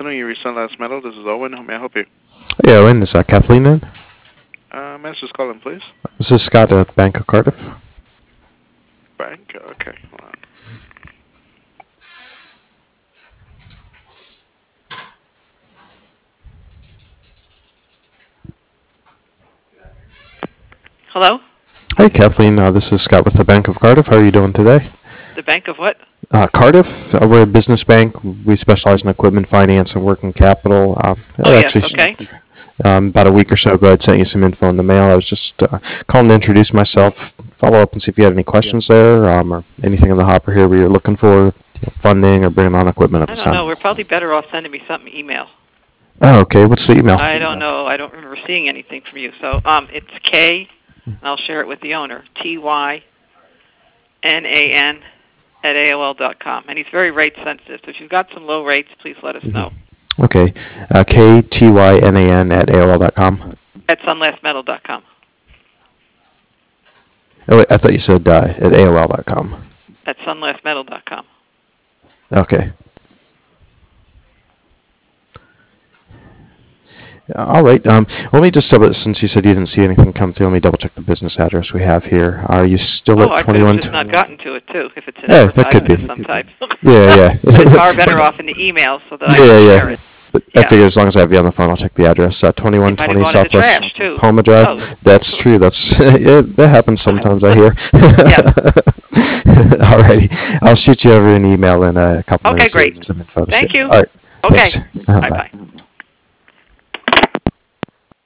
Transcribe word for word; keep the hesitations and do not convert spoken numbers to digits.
afternoon. You reached Sunlast Metal. This is Owen. How may I help you? Hey, Owen, is uh, Kathleen in? Uh, Master's calling, please. This is Scott at Bank of Cardiff. Bank? Okay, hold on. Hello? Hey, Kathleen, uh, this is Scott with the Bank of Cardiff. How are you doing today? The Bank of what? Uh, Cardiff, uh, we're a business bank. We specialize in equipment finance and working capital. Uh, Oh, yes, actually, okay. Um, about a week or so ago, I'd sent you some info in the mail. I was just uh, calling to introduce myself, follow up and see if you had any questions there, um, or anything in the hopper here where you're looking for you know, funding or bringing on equipment at I this don't time. know. We're probably better off sending me something email. Oh, okay. What's the email? I don't know. I don't remember seeing anything from you. So um, it's K, and I'll share it with the owner, T Y N A N at A O L dot com. And he's very rate sensitive. So if you've got some low rates, please let us know. Okay. Uh, K T Y N A N at A O L dot com. At sunlast metal dot com. Oh, wait, I thought you said uh, at A O L dot com. At sunlast metal dot com. Okay. All right. Um, let me just double, since you said you didn't see anything come through, let me double check the business address we have here. Are you still Oh, at I could twenty-one? have just not gotten to it, too, if it's an Yeah, that could advertisement be. of some type. Yeah, yeah. It's far better off in the email so that I Yeah, can yeah. share it. But Yeah. I figure as long as I have you on the phone, I'll check the address. Uh, twenty-one It might have twenty gone in the Southwest trash, too. Palma Drive. Oh. That's true. That's yeah, that happens sometimes, I hear. All righty. I'll shoot you over an email in a couple Okay, minutes. great. Some info to Thank see. you. All right. Okay. Thanks. Uh, bye. Bye-bye.